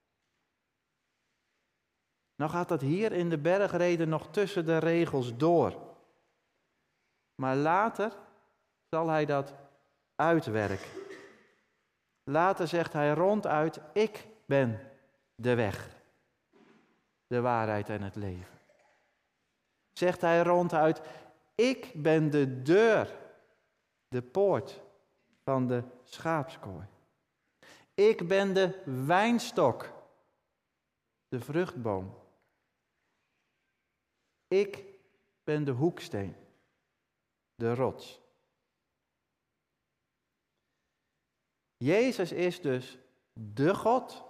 Nou gaat dat hier in de bergreden nog tussen de regels door. Maar later zal hij dat uitwerken. Later zegt hij ronduit, ik ben de weg, de waarheid en het leven. Zegt hij ronduit, ik ben de deur, de poort van de schaapskooi. Ik ben de wijnstok, de vruchtboom. Ik ben de hoeksteen, de rots. Jezus is dus de God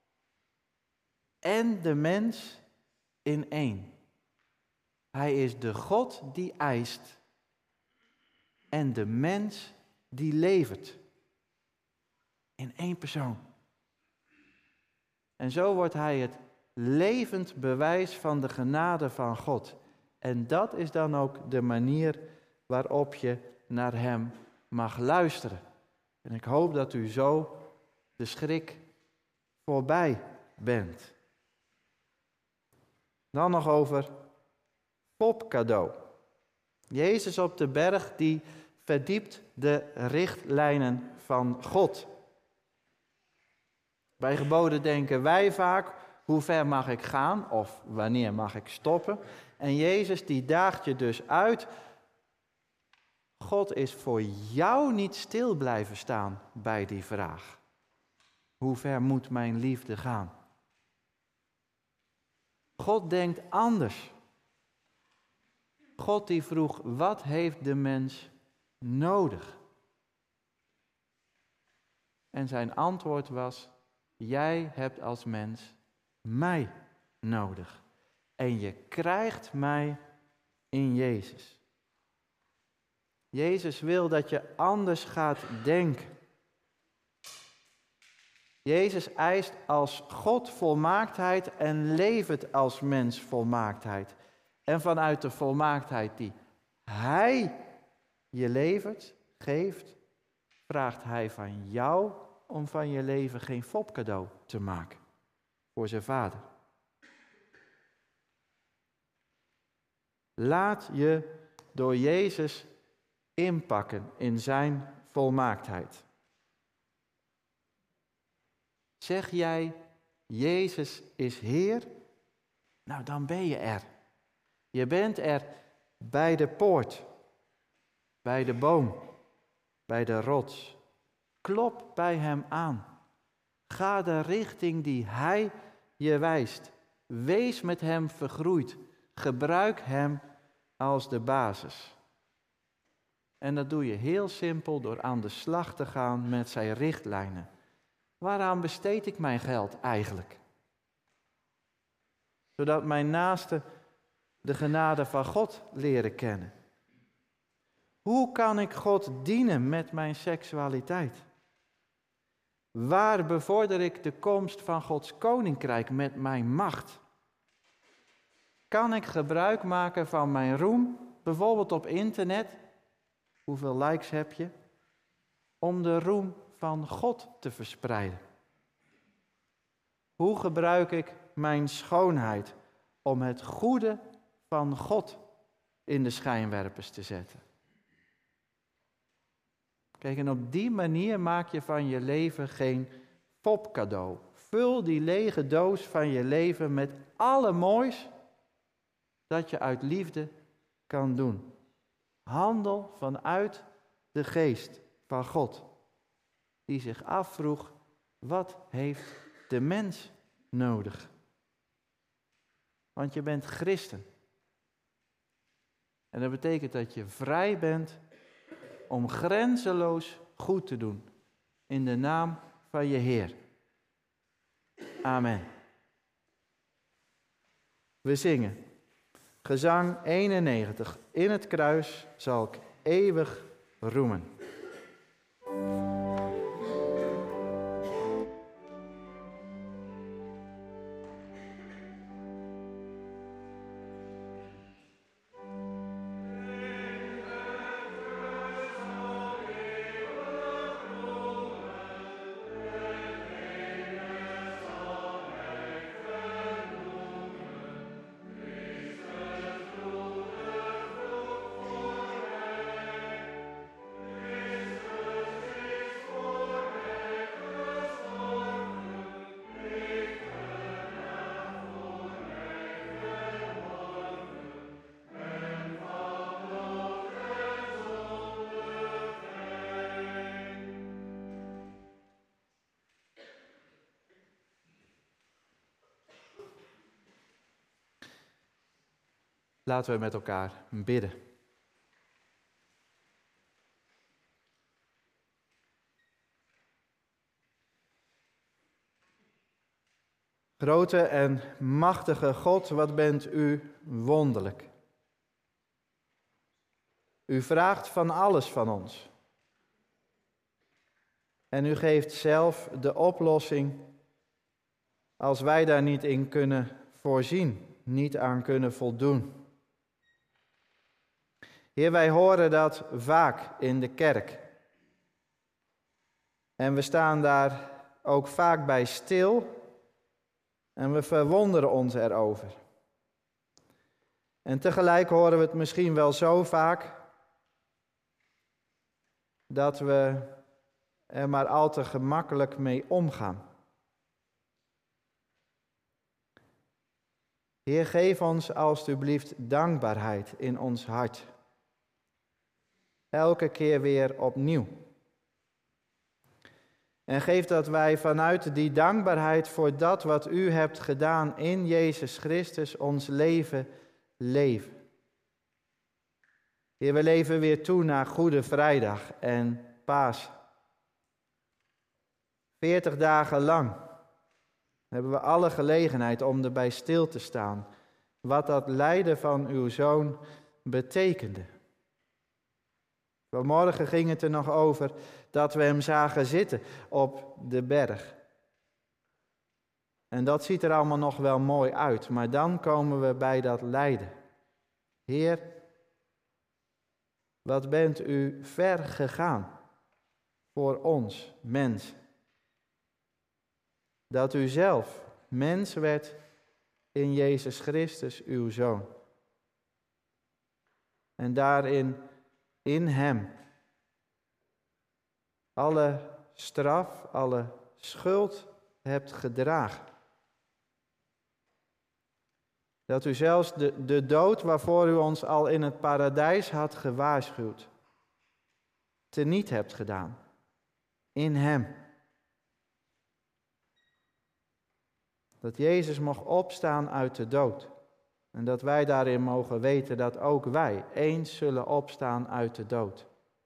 en de mens in één. Hij is de God die eist en de mens die levert. In één persoon. En zo wordt hij het levend bewijs van de genade van God. En dat is dan ook de manier waarop je naar hem mag luisteren. En ik hoop dat u zo de schrik voorbij bent. Dan nog over popcadeau. Jezus op de berg die verdiept de richtlijnen van God. Bij geboden denken wij vaak, hoe ver mag ik gaan of wanneer mag ik stoppen? En Jezus die daagt je dus uit. God is voor jou niet stil blijven staan bij die vraag. Hoe ver moet mijn liefde gaan? God denkt anders. God die vroeg, wat heeft de mens nodig? En zijn antwoord was, jij hebt als mens mij nodig. En je krijgt mij in Jezus. Jezus wil dat je anders gaat denken. Jezus eist als God volmaaktheid en levert als mens volmaaktheid. En vanuit de volmaaktheid die Hij je levert, geeft, vraagt Hij van jou om van je leven geen fopcadeau te maken voor zijn Vader. Laat je door Jezus inpakken in zijn volmaaktheid. Zeg jij, Jezus is Heer? Nou, dan ben je er. Je bent er bij de poort, bij de boom, bij de rots. Klop bij hem aan. Ga de richting die hij je wijst. Wees met hem vergroeid. Gebruik hem als de basis. En dat doe je heel simpel door aan de slag te gaan met zijn richtlijnen. Waaraan besteed ik mijn geld eigenlijk? Zodat mijn naasten de genade van God leren kennen. Hoe kan ik God dienen met mijn seksualiteit? Waar bevorder ik de komst van Gods koninkrijk met mijn macht? Kan ik gebruik maken van mijn roem, bijvoorbeeld op internet? Hoeveel likes heb je? Om de roem van God te verspreiden. Hoe gebruik ik mijn schoonheid om het goede van God in de schijnwerpers te zetten? Kijk, en op die manier maak je van je leven geen popcadeau. Vul die lege doos van je leven met alle moois dat je uit liefde kan doen. Handel vanuit de geest van God, die zich afvroeg, wat heeft de mens nodig? Want je bent christen. En dat betekent dat je vrij bent om grenzeloos goed te doen. In de naam van je Heer. Amen. We zingen. Gezang eenennegentig. In het kruis zal ik eeuwig roemen. Laten we met elkaar bidden. Grote en machtige God, wat bent u wonderlijk. U vraagt van alles van ons. En u geeft zelf de oplossing als wij daar niet in kunnen voorzien, niet aan kunnen voldoen. Heer, wij horen dat vaak in de kerk. En we staan daar ook vaak bij stil en we verwonderen ons erover. En tegelijk horen we het misschien wel zo vaak dat we er maar al te gemakkelijk mee omgaan. Heer, geef ons alstublieft dankbaarheid in ons hart. Elke keer weer opnieuw. En geef dat wij vanuit die dankbaarheid voor dat wat u hebt gedaan in Jezus Christus ons leven leven. Heer, we leven weer toe naar Goede Vrijdag en Paas. Veertig dagen lang hebben we alle gelegenheid om erbij stil te staan. Wat dat lijden van uw Zoon betekende. Vanmorgen ging het er nog over dat we hem zagen zitten op de berg. En dat ziet er allemaal nog wel mooi uit, maar dan komen we bij dat lijden. Heer, wat bent u ver gegaan voor ons, mens. Dat u zelf mens werd in Jezus Christus, uw Zoon. En daarin, in hem, alle straf, alle schuld hebt gedragen. Dat u zelfs de, de dood waarvoor u ons al in het paradijs had gewaarschuwd, teniet hebt gedaan. In hem. Dat Jezus mocht opstaan uit de dood. En dat wij daarin mogen weten dat ook wij eens zullen opstaan uit de dood.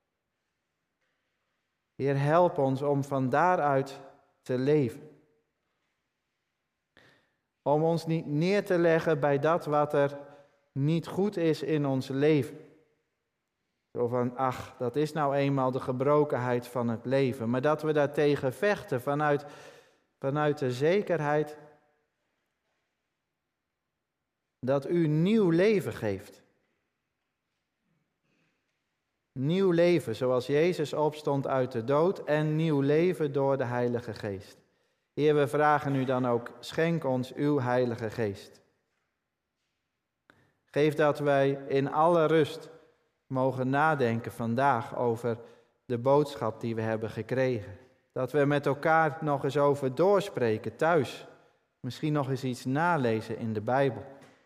Heer, help ons om van daaruit te leven. Om ons niet neer te leggen bij dat wat er niet goed is in ons leven. Zo van, ach, dat is nou eenmaal de gebrokenheid van het leven. Maar dat we daartegen vechten vanuit, vanuit de zekerheid dat u nieuw leven geeft. Nieuw leven, zoals Jezus opstond uit de dood en nieuw leven door de Heilige Geest. Heer, we vragen u dan ook, schenk ons uw Heilige Geest. Geef dat wij in alle rust mogen nadenken vandaag over de boodschap die we hebben gekregen. Dat we met elkaar nog eens over doorspreken thuis. Misschien nog eens iets nalezen in de Bijbel.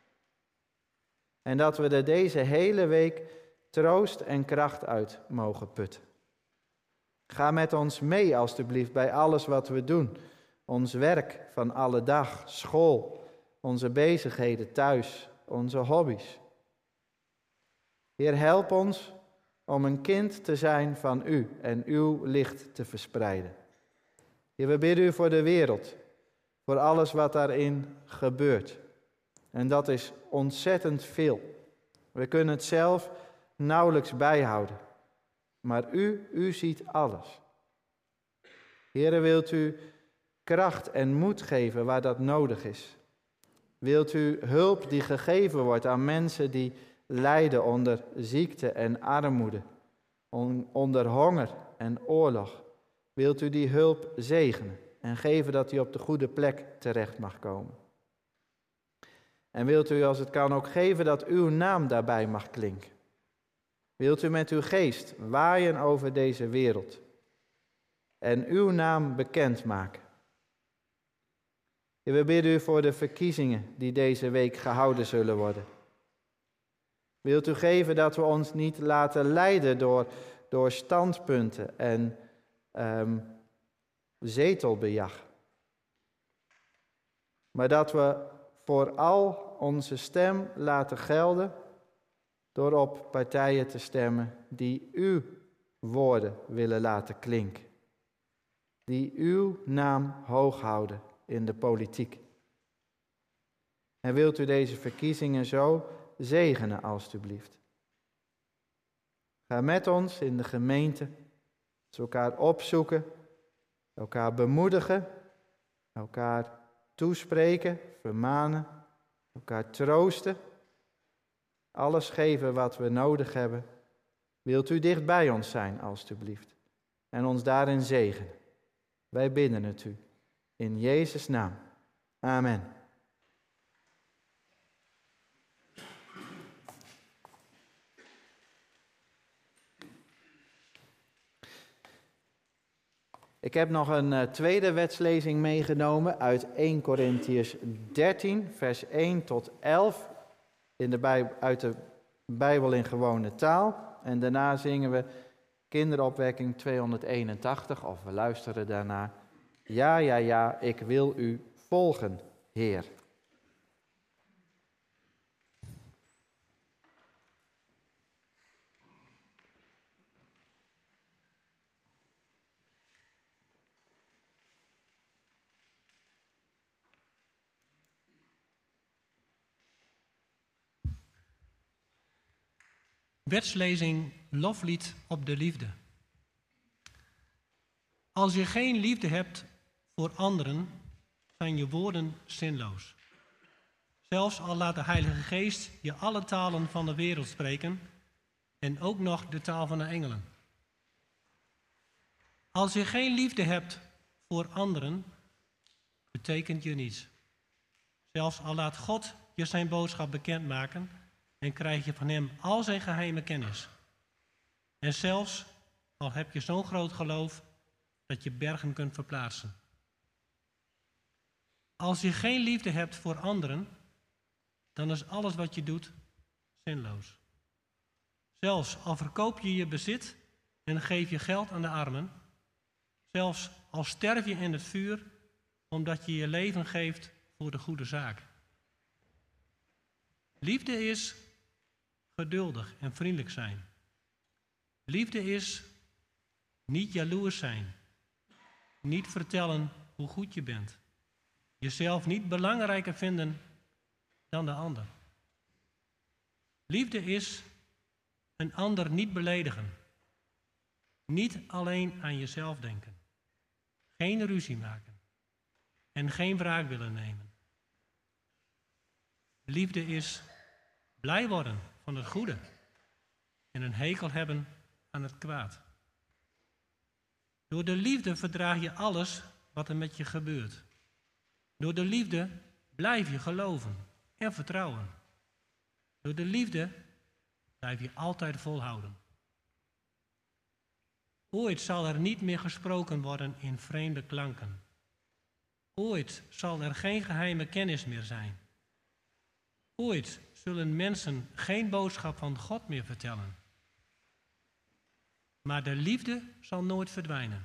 En dat we er deze hele week troost en kracht uit mogen putten. Ga met ons mee alstublieft bij alles wat we doen. Ons werk van alle dag, school, onze bezigheden thuis, onze hobby's. Heer, help ons om een kind te zijn van u en uw licht te verspreiden. Heer, we bidden u voor de wereld, voor alles wat daarin gebeurt. En dat is ontzettend veel. We kunnen het zelf nauwelijks bijhouden. Maar u, u ziet alles. Heer, wilt u kracht en moed geven waar dat nodig is? Wilt u hulp die gegeven wordt aan mensen die lijden onder ziekte en armoede, on, onder honger en oorlog? Wilt u die hulp zegenen en geven dat die op de goede plek terecht mag komen? En wilt u, als het kan, ook geven dat uw naam daarbij mag klinken? Wilt u met uw geest waaien over deze wereld en uw naam bekendmaken? We bidden u voor de verkiezingen die deze week gehouden zullen worden. Wilt u geven dat we ons niet laten leiden door, door standpunten en um, zetelbejag. Maar dat we vooral onze stem laten gelden door op partijen te stemmen die uw woorden willen laten klinken. Die uw naam hoog houden in de politiek. En wilt u deze verkiezingen zo zegenen alstublieft. Ga met ons in de gemeente, elkaar opzoeken, elkaar bemoedigen, elkaar toespreken, vermanen, elkaar troosten. Alles geven wat we nodig hebben. Wilt u dicht bij ons zijn alstublieft en ons daarin zegenen. Wij bidden het u. In Jezus' naam. Amen. Ik heb nog een uh, tweede wetslezing meegenomen uit eerste Korintiërs dertien, vers één tot elf, in de Bijbel, uit de Bijbel in gewone taal. En daarna zingen we kinderopwekking tweehonderdeenentachtig, of we luisteren daarna. Ja, ja, ja, ik wil u volgen, Heer. Wetslezing Loflied op de liefde. Als je geen liefde hebt voor anderen, zijn je woorden zinloos. Zelfs al laat de Heilige Geest je alle talen van de wereld spreken en ook nog de taal van de engelen. Als je geen liefde hebt voor anderen, betekent je niets. Zelfs al laat God je zijn boodschap bekendmaken en krijg je van hem al zijn geheime kennis. En zelfs al heb je zo'n groot geloof dat je bergen kunt verplaatsen. Als je geen liefde hebt voor anderen, dan is alles wat je doet zinloos. Zelfs al verkoop je je bezit en geef je geld aan de armen, zelfs al sterf je in het vuur omdat je je leven geeft voor de goede zaak. Liefde is geduldig en vriendelijk zijn. Liefde is niet jaloers zijn. Niet vertellen hoe goed je bent. Jezelf niet belangrijker vinden dan de ander. Liefde is Een ander niet beledigen. Niet alleen aan jezelf denken. Geen ruzie maken. En geen wraak willen nemen. Liefde is blij worden van het goede. En een hekel hebben aan het kwaad. Door de liefde verdraag je alles wat er met je gebeurt. Door de liefde blijf je geloven en vertrouwen. Door de liefde blijf je altijd volhouden. Ooit zal er niet meer gesproken worden in vreemde klanken. Ooit zal er geen geheime kennis meer zijn. Ooit zullen mensen geen boodschap van God meer vertellen. Maar de liefde zal nooit verdwijnen.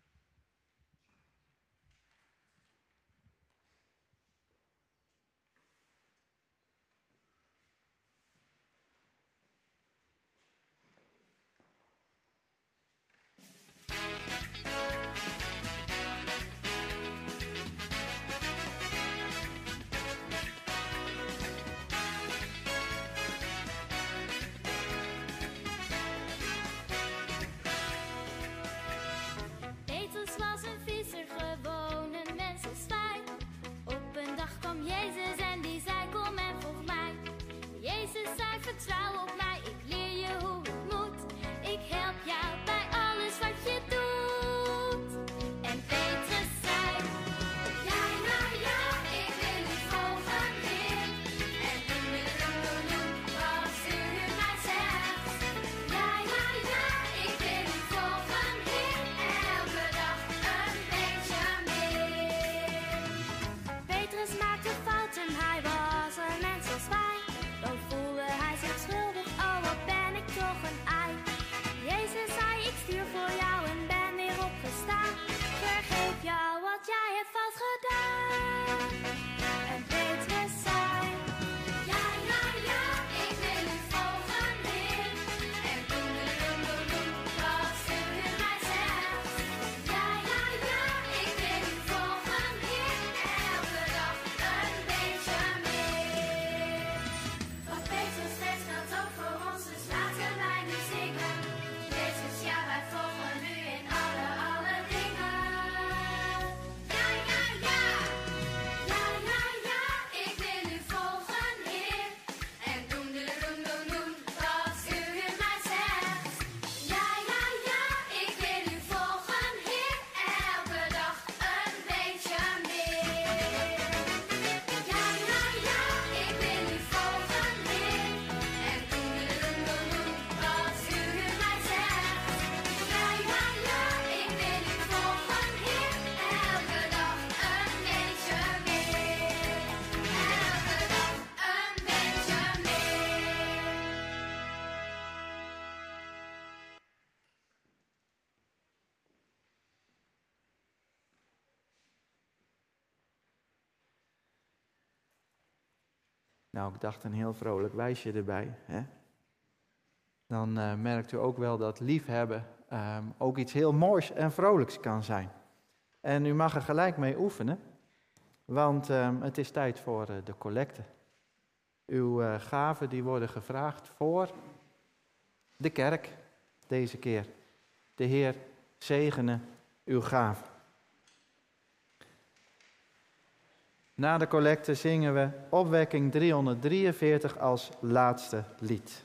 Petrus was een visser, gewoon een mens als wij. Op een dag kwam Jezus en die zei: kom en volg mij. Jezus zei: vertrouw op mij, ik leer je hoe het moet. Ik help jou bij alles wat je doet. En Petrus zei: ja, ja, ja, ik wil u volgen, Heer. En doen, doen, doen, doen, wat u mij zegt. Ja, ja, ja, ik wil u volgen, Heer. Elke dag een beetje meer. Petrus maakte fouten, hij was een mens als wij. Dan voelde hij zich schuldig, oh wat ben ik toch een ei. Jezus zei: ik stuur voor jou en ben weer opgestaan. Vergeef jou wat jij hebt fout gedaan. En Petrus zei: ja, ja, ja, ik wil u volgen, Heer. En doen, doen, doen, doen, doen, wat u mij zegt. Ja, ja, ja, ik wil u volgen, Heer. Elke dag een beetje meer. Wat Petrus steeds geldt ook voor ons, dus laten wij nu zingen. Jezus, ja, wij volgen u in alle, alle dingen. Ja, ja, ja. Ja, ja, ja, ik wil u volgen, Heer. En doen, doen, doen, doen, doen, wat u mij zegt. Ja, ja, ja, ik wil u volgen, Heer. Elke dag een beetje meer. Ja, ja, ja, ik wil u volgen, Heer. En doen, doen, doen, doen, wat u mij zegt. Ja, ja, ja, ik wil u volgen, Heer. Elke dag een beetje meer. Elke dag een beetje Nou, ik dacht een heel vrolijk wijsje erbij. Hè? Dan uh, merkt u ook wel dat liefhebben um, ook iets heel moois en vrolijks kan zijn. En u mag er gelijk mee oefenen, want um, het is tijd voor uh, de collecte. Uw uh, gaven die worden gevraagd voor de kerk deze keer. De Heer zegene uw gaven. Na de collecte zingen we opwekking driehonderddrieënveertig als laatste lied.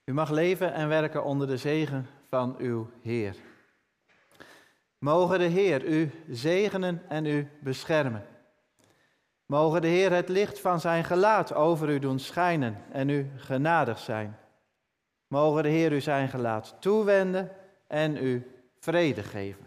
U mag leven en werken onder de zegen van uw Heer. Mogen de Heer u zegenen en u beschermen. Mogen de Heer het licht van zijn gelaat over u doen schijnen en u genadig zijn. Mogen de Heer u zijn gelaat toewenden en u vrede geven.